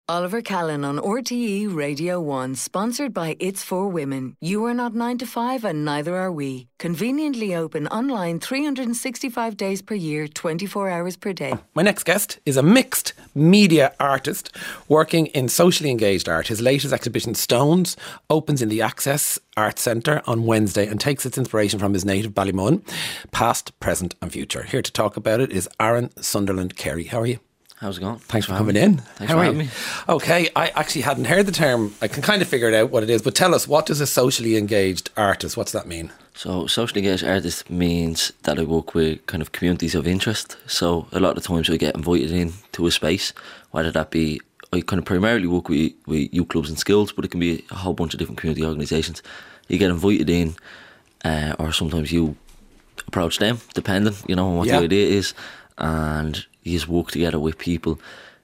Oliver Callan on RTE Radio 1, sponsored by It's For Women. You are not 9 to 5 and neither are we. Conveniently open online 365 days per year, 24 hours per day. My next guest is a mixed media artist working in socially engaged art. His latest exhibition, Stones, opens in the Access Arts Centre on Wednesday and takes its inspiration from his native Ballymun, past, present and future. Here to talk about it is Aaron Sunderland Carey. How are you? How's it going? Thanks for coming in. Thanks for having me. Okay, I actually hadn't heard the term. I can kind of figure it out what it is, but tell us, what does a socially engaged artist, what's that mean? So socially engaged artist means that I work with kind of communities of interest. So a lot of times I get invited in to a space, whether that be, I kind of primarily work with youth clubs and schools, but it can be a whole bunch of different community organisations. You get invited in, or sometimes you approach them, depending, on what the idea is, and you just work together with people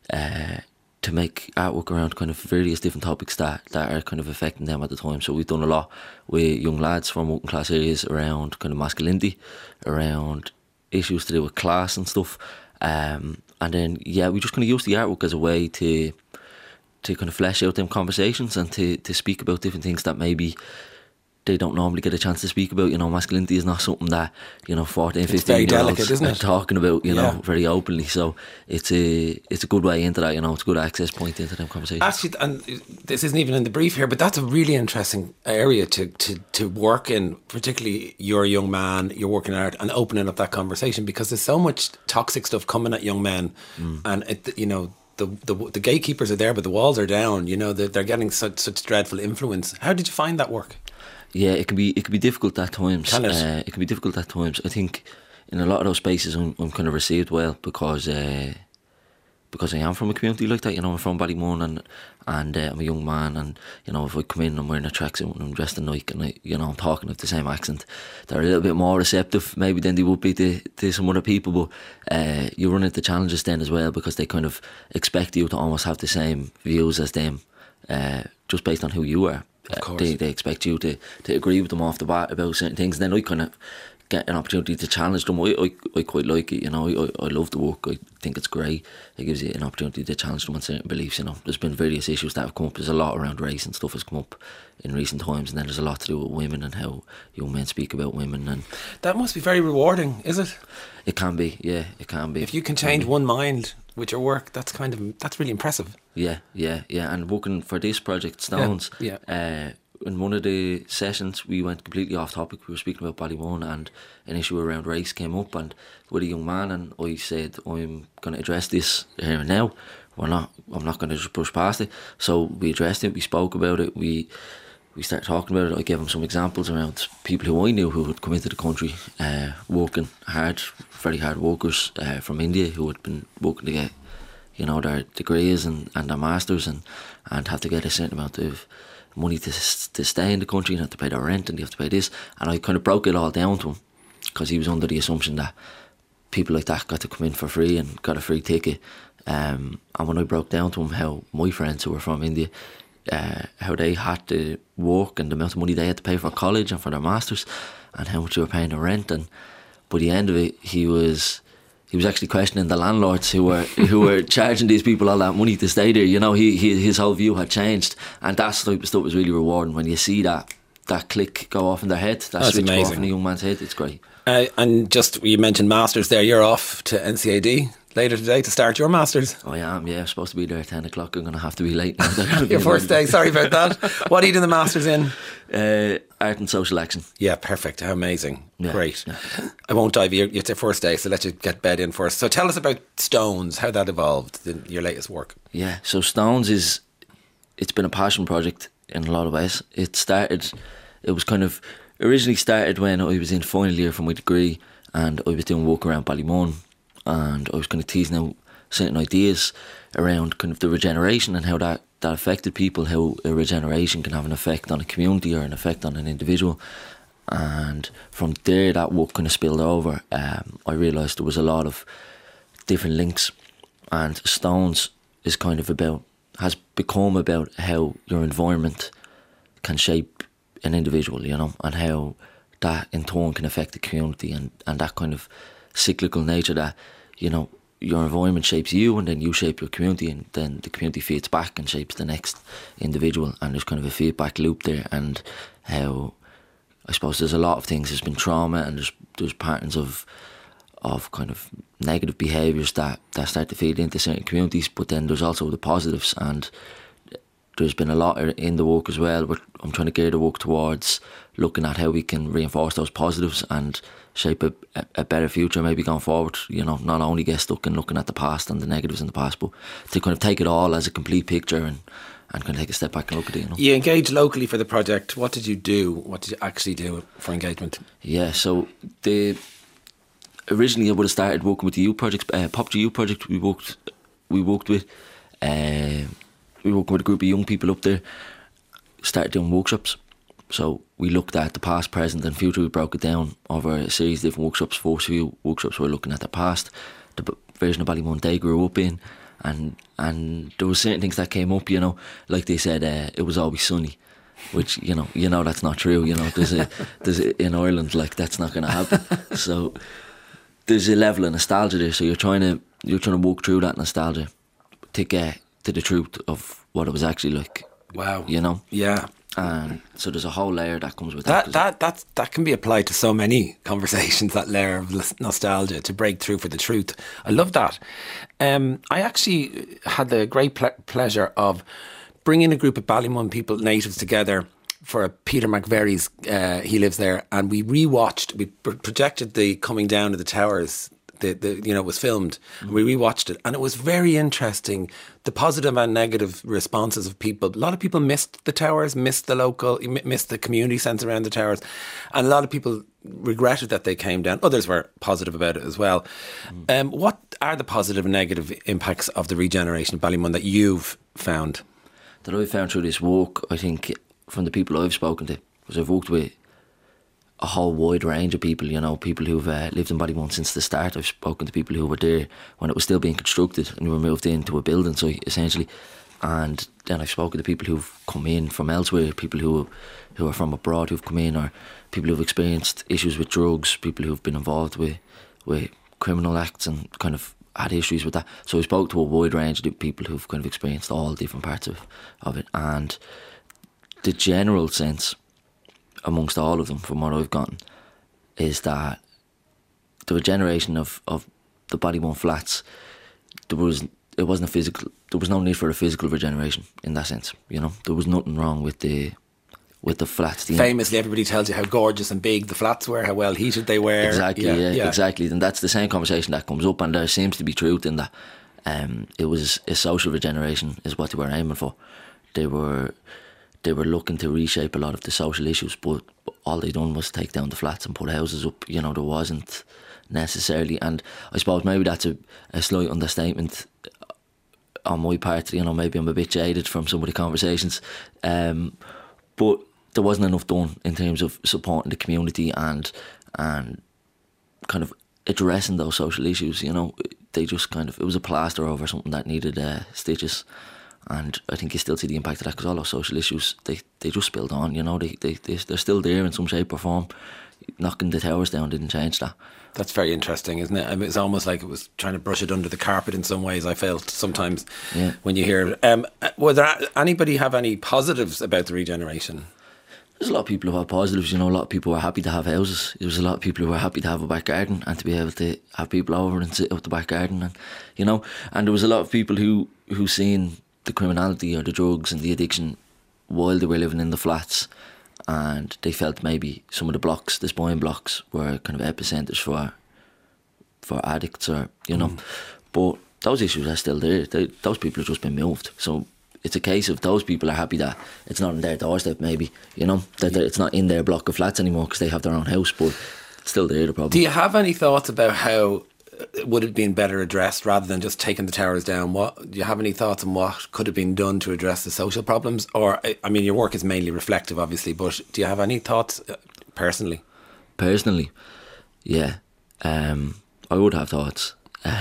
to make artwork around kind of various different topics that are kind of affecting them at the time. So we've done a lot with young lads from working class areas around kind of masculinity, around issues to do with class and stuff. And then, we just kind of use the artwork as a way to kind of flesh out them conversations and to speak about different things that maybe they don't normally get a chance to speak about. Masculinity is not something that 14, 15 year olds are talking about very openly. So it's a good way into that. It's a good access point into them conversations. Actually, and this isn't even in the brief here, but that's a really interesting area to work in. Particularly, you're a young man, you're working in art, and opening up that conversation, because there's so much toxic stuff coming at young men, and the gatekeepers are there, but the walls are down. They're getting such dreadful influence. How did you find that work? Yeah, it can be difficult at times. It can be difficult at times. I think in a lot of those spaces I'm kind of received well because I am from a community like that. I'm from Ballymun and I'm a young man, and if I come in, I'm wearing a tracksuit and I'm dressed in Nike and I'm talking with the same accent, they're a little bit more receptive maybe than they would be to some other people. But you run into challenges then as well, because they kind of expect you to almost have the same views as them, just based on who you are. They expect you to agree with them off the bat about certain things, and then I kind of get an opportunity to challenge them. I quite like it, I love the work. I think it's great. It gives you an opportunity to challenge them on certain beliefs. There's been various issues that have come up. There's a lot around race and stuff has come up in recent times, and then there's a lot to do with women and how young men speak about women. And that must be very rewarding, is it? It can be, yeah, it can be. If you can change one mind with your work, that's really impressive. Yeah. And working for this project, Stones, in one of the sessions we went completely off topic. We were speaking about Ballymun, and an issue around race came up, and with a young man, and I said, I'm going to address this here and now. I'm not going to just brush past it. So we addressed it, we spoke about it, we started talking about it. I gave him some examples around people who I knew who had come into the country working hard, very hard workers from India, who had been working to get their degrees and their masters and have to get a certain amount of money to stay in the country, and have to pay their rent, and you have to pay this. And I kind of broke it all down to him, because he was under the assumption that people like that got to come in for free and got a free ticket. And when I broke down to him how my friends who were from India, how they had to work and the amount of money they had to pay for college and for their masters, and how much they were paying their rent, and by the end of it, he was actually questioning the landlords who were charging these people all that money to stay there. His whole view had changed, and that type of stuff was really rewarding when you see that click go off in their head, that switch go off in a young man's head. It's great. And just, you mentioned masters there. You're off to NCAD later today to start your masters. I am, yeah. I'm supposed to be there at 10 o'clock. I'm going to have to be late. Your first day, sorry about that. What are you doing the masters in? Art and social action. Yeah, perfect. How amazing. Yeah, great. Yeah. I won't dive you. It's your first day, so let you get bed in first. So tell us about Stones, how that evolved, your latest work. Yeah, so Stones it's been a passion project in a lot of ways. It was kind of originally started when I was in final year for my degree, and I was doing work around Ballymun, and I was kind of teasing out certain ideas around kind of the regeneration and how that affected people, how a regeneration can have an effect on a community or an effect on an individual. And from there, that work kind of spilled over. I realised there was a lot of different links, and Stones is kind of has become about how your environment can shape an individual, and how that in turn can affect the community, and that kind of cyclical nature that, your environment shapes you, and then you shape your community, and then the community feeds back and shapes the next individual, and there's kind of a feedback loop there. And how, I suppose, there's a lot of things. There's been trauma, and there's patterns of kind of negative behaviours that start to feed into certain communities, but then there's also the positives, and there's been a lot in the work as well, but I'm trying to gear the work towards looking at how we can reinforce those positives and shape a better future maybe going forward. You know, not only get stuck in looking at the past and the negatives in the past, but to kind of take it all as a complete picture and kind of take a step back and look at it, you know. You engaged locally for the project. What did you do? What did you actually do for engagement? Yeah, so originally I would have started working with the youth project, Pop Youth Project. We worked with a group of young people up there, started doing workshops. So we looked at the past, present and future. We broke it down over a series of different workshops. First few workshops were looking at the past, the version of Ballymun they grew up in, and there were certain things that came up, you know, like they said, it was always sunny, which, you know that's not true. You know, there's in Ireland, like, that's not going to happen. So there's a level of nostalgia there. So you're trying to walk through that nostalgia to get to the truth of what it was actually like. Wow. You know? Yeah. And so there's a whole layer that comes with that can be applied to so many conversations, that layer of nostalgia, to break through for the truth. I love that. I actually had the great pleasure of bringing a group of Ballymun people, natives, together for Peter McVerry's, he lives there, and we projected the coming down of the towers. It was filmed, and we rewatched it, and it was very interesting, the positive and negative responses of people. A lot of people missed the towers, missed the community sense around the towers, and a lot of people regretted that they came down. Others were positive about it as well. What are the positive and negative impacts of the regeneration of Ballymun that you've found? That I've found through this work, I think, from the people I've spoken to, because I've worked with a whole wide range of people, you know, people who've lived in Ballymun since the start. I've spoken to people who were there when it was still being constructed and were moved into a building site, essentially. And then I've spoken to people who've come in from elsewhere, people who are from abroad who've come in, or people who've experienced issues with drugs, people who've been involved with criminal acts and kind of had issues with that. So I spoke to a wide range of people who've kind of experienced all different parts of it. And the general sense amongst all of them, from what I've gotten, is that the regeneration of the Ballymun flats, there was no need for a physical regeneration in that sense. You know, there was nothing wrong with the flats. Famously, everybody tells you how gorgeous and big the flats were, how well heated they were. Exactly, yeah. Exactly. And that's the same conversation that comes up, and there seems to be truth in that. It was a social regeneration is what they were aiming for. They were looking to reshape a lot of the social issues, but all they done was take down the flats and put houses up. You know, there wasn't necessarily, and I suppose maybe that's a slight understatement on my part. You know, maybe I'm a bit jaded from some of the conversations, but there wasn't enough done in terms of supporting the community and kind of addressing those social issues. You know, they just kind of, it was a plaster over something that needed stitches. And I think you still see the impact of that, because all those social issues, they just spilled on, you know, they're still there in some shape or form. Knocking the towers down didn't change that. That's very interesting, isn't it? I mean, it's almost like it was trying to brush it under the carpet in some ways, I felt sometimes when you hear it. Were there anybody have any positives about the regeneration? There's a lot of people who have positives, you know. A lot of people were happy to have houses. There was a lot of people who were happy to have a back garden and to be able to have people over and sit out the back garden, and, you know, and there was a lot of people who seen the criminality or the drugs and the addiction while they were living in the flats, and they felt maybe some of the blocks, the spine blocks, were kind of epicenters for addicts, or, you know. But those issues are still there. Those people have just been moved. So it's a case of those people are happy that it's not on their doorstep, maybe, you know, that it's not in their block of flats anymore because they have their own house, but it's still there, the problem. Do you have any thoughts about how would it have been better addressed rather than just taking the towers down? Do you have any thoughts on what could have been done to address the social problems? Or, I mean, your work is mainly reflective, obviously, but do you have any thoughts personally? Personally, yeah. I would have thoughts.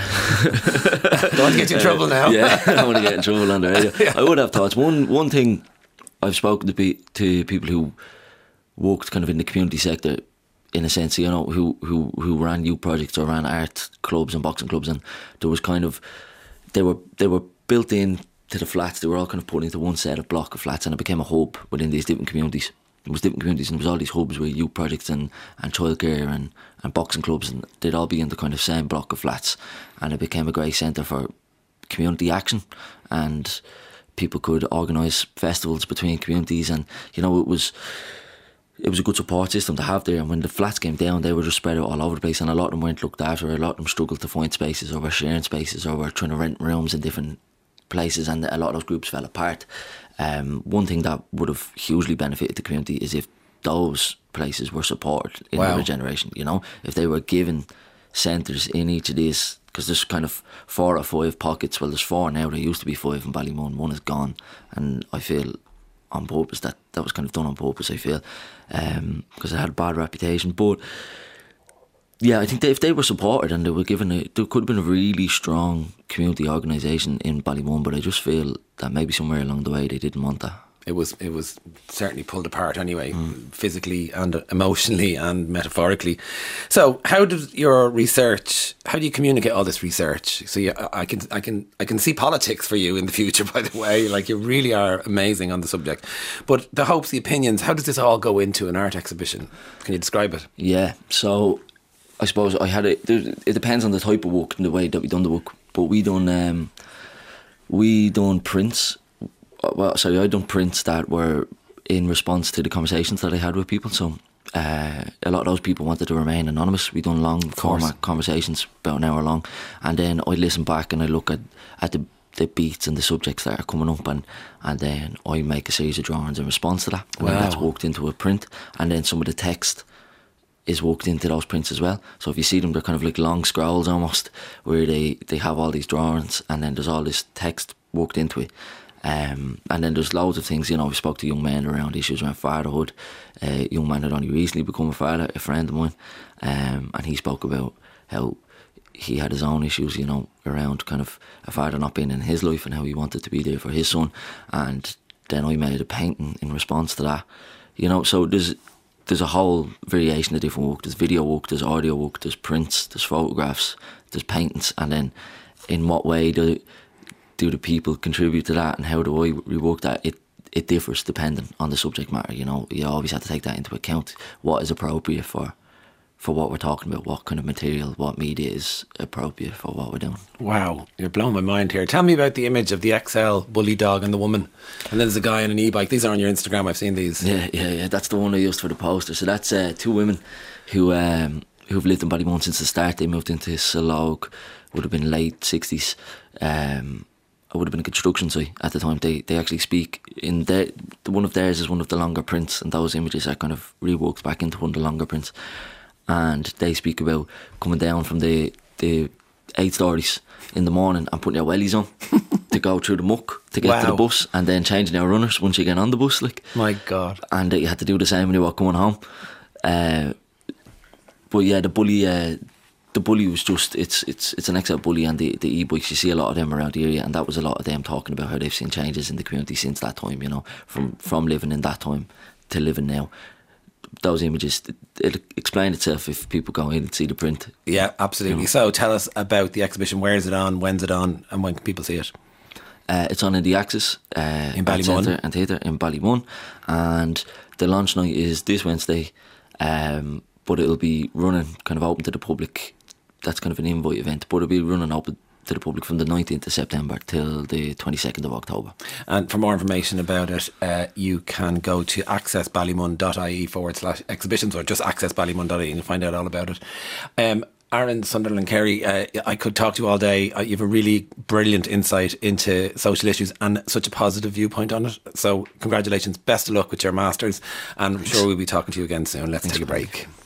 Don't want to get you in trouble now. Yeah, I don't want to get in trouble on the radio. Yeah. I would have thoughts. One thing, I've spoken to people who worked kind of in the community sector in a sense, you know, who ran youth projects or ran art clubs and boxing clubs, and there was kind of, they were built in to the flats. They were all kind of put into one set of block of flats, and it became a hub within these different communities. There was different communities, and there was all these hubs with youth projects and childcare and boxing clubs, and they'd all be in the kind of same block of flats, and it became a great centre for community action, and people could organise festivals between communities, and you know, it was a good support system to have there. And when the flats came down, they were just spread out all over the place, and a lot of them weren't looked after. A lot of them struggled to find spaces, or were sharing spaces, or were trying to rent rooms in different places, and a lot of those groups fell apart. One thing that would have hugely benefited the community is if those places were supported in the regeneration, you know, if they were given centres in each of these, because there's kind of 4 or 5 pockets. Well, there's 4 now. There used to be 5 in Ballymun. 1 is gone, and I feel on purpose that was kind of done on purpose, I feel, because it had a bad reputation. But yeah, I think that if they were supported and they were given there could have been a really strong community organisation in Ballymun, but I just feel that maybe somewhere along the way they didn't want that. It was certainly pulled apart anyway, physically and emotionally and metaphorically. So how do you communicate all this research? So I can see politics for you in the future, by the way. Like, you really are amazing on the subject. But the hopes, the opinions, how does this all go into an art exhibition? Can you describe it? Yeah, so I suppose it depends on the type of work and the way that we done the work. But we done prints. Well, sorry, I done prints that were in response to the conversations that I had with people. So a lot of those people wanted to remain anonymous. We done long format conversations, about an hour long, and then I listen back and I look at the beats and the subjects that are coming up, and then I make a series of drawings in response to that. And then that's worked into a print, and then some of the text is worked into those prints as well. So if you see them, they're kind of like long scrolls almost, where they have all these drawings, and then there's all this text worked into it. And then there's loads of things, you know. We spoke to young men around issues around fatherhood. A young man had only recently become a father, a friend of mine, and he spoke about how he had his own issues, you know, around kind of a father not being in his life and how he wanted to be there for his son. And then I made a painting in response to that, you know. So there's a whole variation of different work. There's video work, there's audio work, there's prints, there's photographs, there's paintings, and then in what way do the people contribute to that, and how do I rework that? It differs depending on the subject matter, you know. You always have to take that into account. What is appropriate for what we're talking about, what kind of material, what media is appropriate for what we're doing. Wow, you're blowing my mind here. Tell me about the image of the XL bully dog and the woman, and then there's a guy on an e-bike. These are on your Instagram, I've seen these. Yeah, that's the one I used for the poster. So that's 2 women who've lived in Ballymun since the start. They moved into Salog, would have been late 60s. It would have been a construction site at the time. They actually speak in one of theirs is one of the longer prints, and those images are kind of reworked back into one of the longer prints. And they speak about coming down from the 8 stories in the morning and putting your wellies on to go through the muck to get to the bus, and then changing our runners once you get on the bus. Like, my God! And you had to do the same when you were coming home. But yeah, the bully was just, it's an XL bully, and the e-bikes, you see a lot of them around the area, and that was a lot of them talking about how they've seen changes in the community since that time, you know, from living in that time to living now. Those images, it'll explain itself if people go in and see the print. Yeah, absolutely. You know? So tell us about the exhibition. Where is it on? When's it on? And when can people see it? It's on in the Axis in Ballymun Centre and Theatre in Ballymun, and the launch night is this Wednesday, but it'll be running kind of open to the public. That's kind of an invite event, but it'll be running open to the public from the 19th of September till the 22nd of October. And for more information about it, you can go to accessballymun.ie/exhibitions, or just accessballymun.ie, and you'll find out all about it. Aaron Sunderland Carey, I could talk to you all day. You have a really brilliant insight into social issues and such a positive viewpoint on it. So congratulations, best of luck with your masters, and I'm sure we'll be talking to you again soon. Let's take a break.